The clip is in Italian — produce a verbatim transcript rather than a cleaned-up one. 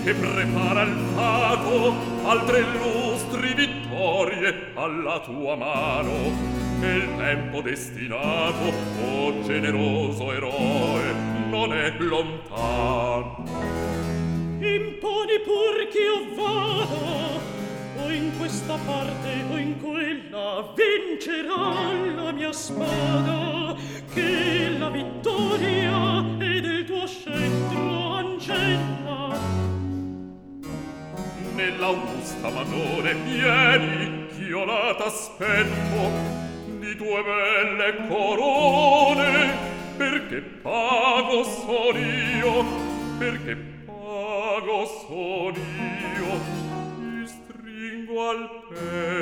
che prepara il fato altre illustri vittorie alla tua mano. E il tempo destinato, oh generoso eroe, non è lontano. Imponi pur ch'io vada, o in questa parte o in quella, vincerà la mia spada, che la vittoria è del tuo scettro, ancella. Nell'augusta maggiore vieni, ch'io là t'aspetto, di tue belle corone, perché pago son io, perché pago son io, ti stringo al petto.